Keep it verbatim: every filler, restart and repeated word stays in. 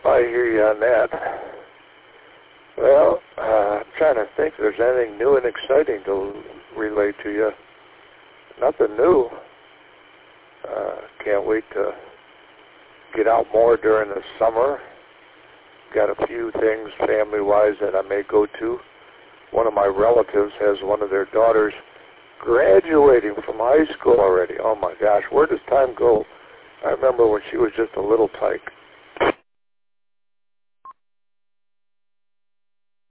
I hear you on that. Well, uh, I'm trying to think if there's anything new and exciting to relate to you. Nothing new. Uh, can't wait to get out more during the summer. Got a few things family-wise that I may go to. One of my relatives has one of their daughters graduating from high school already. Oh my gosh, where does time go? I remember when she was just a little tyke.